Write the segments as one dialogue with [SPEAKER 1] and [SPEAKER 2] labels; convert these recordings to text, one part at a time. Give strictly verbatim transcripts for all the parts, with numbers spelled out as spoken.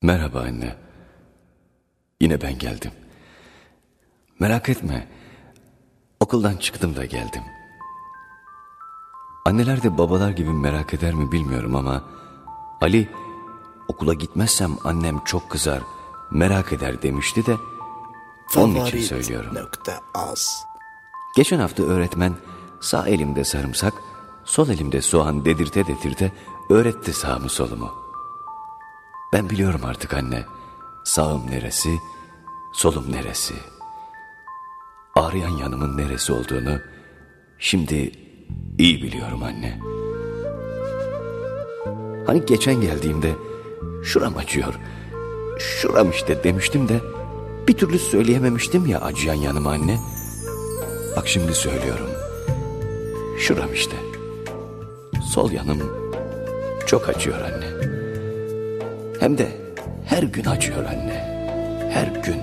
[SPEAKER 1] Merhaba anne. Yine ben geldim. Merak etme. Okuldan çıktım da geldim. Anneler de babalar gibi merak eder mi bilmiyorum ama Ali, okula gitmezsem annem çok kızar, merak eder demişti de onun için söylüyorum. Geçen hafta öğretmen sağ elimde sarımsak, sol elimde soğan dedirte dedirte öğretti sağımı solumu. Ben biliyorum artık anne, sağım neresi, solum neresi. Ağrıyan yanımın neresi olduğunu şimdi iyi biliyorum anne. Hani geçen geldiğimde şuram acıyor, şuram işte demiştim de bir türlü söyleyememiştim ya acıyan yanıma anne. Bak şimdi söylüyorum. Şuram işte. Sol yanım çok acıyor anne. Hem de her gün acıyor anne. Her gün.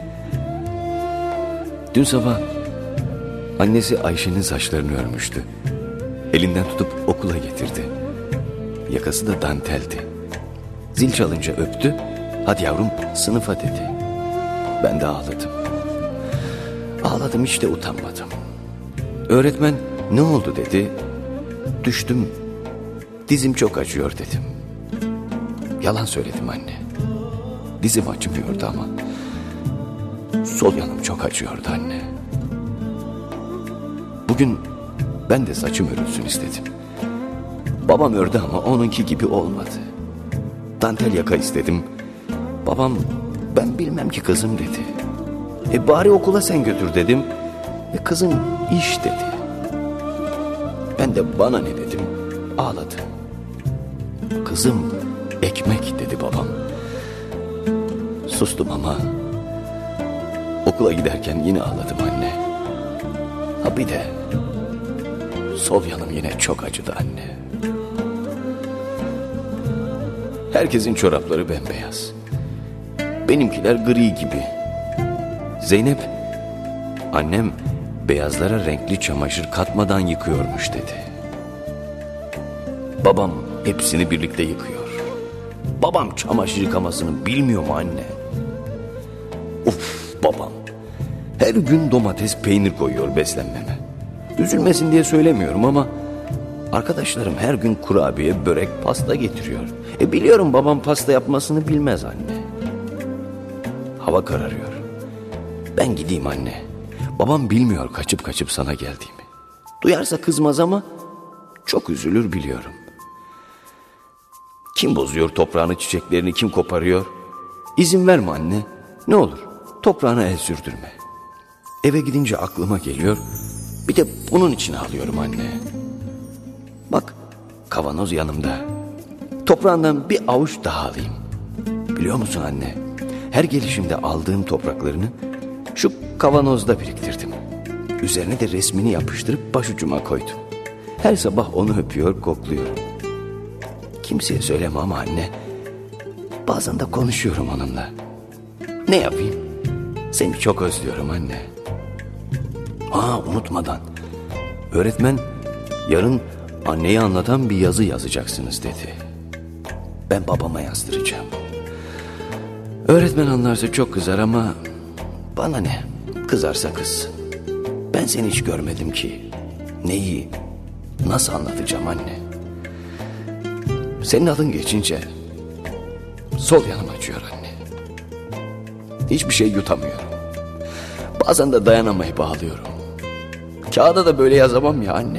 [SPEAKER 1] Dün sabah annesi Ayşe'nin saçlarını örmüştü. Elinden tutup okula getirdi. Yakası da danteldi. Zil çalınca öptü. Hadi yavrum sınıfa dedi. Ben de ağladım. Ağladım hiç de utanmadım. Öğretmen ne oldu dedi. Düştüm. Dizim çok acıyor dedim. Yalan söyledim anne. Dizim acımıyordu ama sol yanım çok acıyordu anne. Bugün ben de saçım örülsün istedim. Babam ördü ama onunki gibi olmadı. Dantel yaka istedim. Babam ben bilmem ki kızım dedi. E bari okula sen götür dedim. E kızım iş dedi. Ben de bana ne dedim, ağladı. Kızım ekmek dedi babam. Sustum ama okula giderken yine ağladım anne. Ha bir de sol yanım yine çok acıdı anne. Herkesin çorapları bembeyaz. Benimkiler gri gibi. Zeynep, annem beyazlara renkli çamaşır katmadan yıkıyormuş dedi. Babam hepsini birlikte yıkıyor. Babam çamaşır yıkamasını bilmiyor mu anne? Of babam. Her gün domates peynir koyuyor beslenmeme. Üzülmesin diye söylemiyorum ama arkadaşlarım her gün kurabiye, börek, pasta getiriyor. E biliyorum babam pasta yapmasını bilmez anne. Hava kararıyor. Ben gideyim anne. Babam bilmiyor kaçıp kaçıp sana geldiğimi. Duyarsa kızmaz ama çok üzülür biliyorum. Kim bozuyor toprağını, çiçeklerini kim koparıyor? İzin verme anne. Ne olur toprağına el sürdürme. Eve gidince aklıma geliyor. Bir de bunun için ağlıyorum anne. Bak kavanoz yanımda. Toprağından bir avuç daha alayım. Biliyor musun anne? Her gelişimde aldığım topraklarını şu kavanozda biriktirdim. Üzerine de resmini yapıştırıp başucuma koydum. Her sabah onu öpüyor, kokluyorum. Kimseye söyleme ama anne. Bazen de konuşuyorum onunla. Ne yapayım? Seni çok özlüyorum anne. Aa unutmadan. Öğretmen yarın anneyi anlatan bir yazı yazacaksınız dedi. Ben babama yazdıracağım. Öğretmen anlarsa çok kızar ama bana ne? Kızarsa kızsın. Ben seni hiç görmedim ki. Neyi, nasıl anlatacağım anne? Senin adın geçince sol yanım acıyor anne. Hiçbir şey yutamıyorum. Bazen de dayanamayıp ağlıyorum. Kağıda da böyle yazamam ya anne.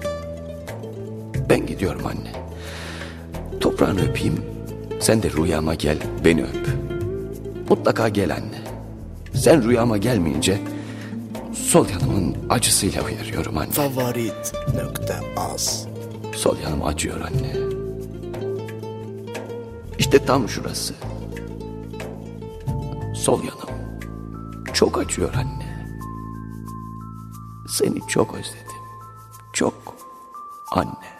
[SPEAKER 1] Ben gidiyorum anne. Toprağını öpeyim. Sen de rüyama gel, beni öp. Mutlaka gel anne. Sen rüyama gelmeyince sol yanımın acısıyla uyarıyorum anne.
[SPEAKER 2] Favorit nokta az.
[SPEAKER 1] Sol yanım acıyor anne. İşte tam şurası. Sol yanım çok acıyor anne. Seni çok özledim. Çok anne.